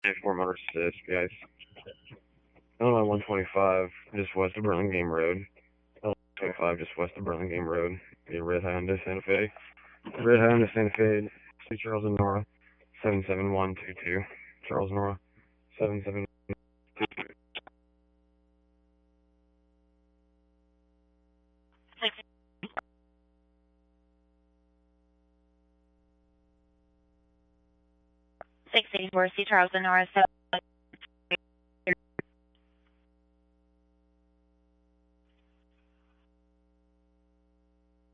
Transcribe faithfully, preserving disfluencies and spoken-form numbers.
four Motor Assist, guys. Illinois one twenty-five, just west of Burlingame Road. Illinois one twenty-five, just west of Burlingame Road. The Red Honda Santa Fe. Red Honda Santa Fe, see Charles and Nora, seven seven one two two. Charles and Nora, seven seven one two two. six eighty-four, see Charles and Nora, seven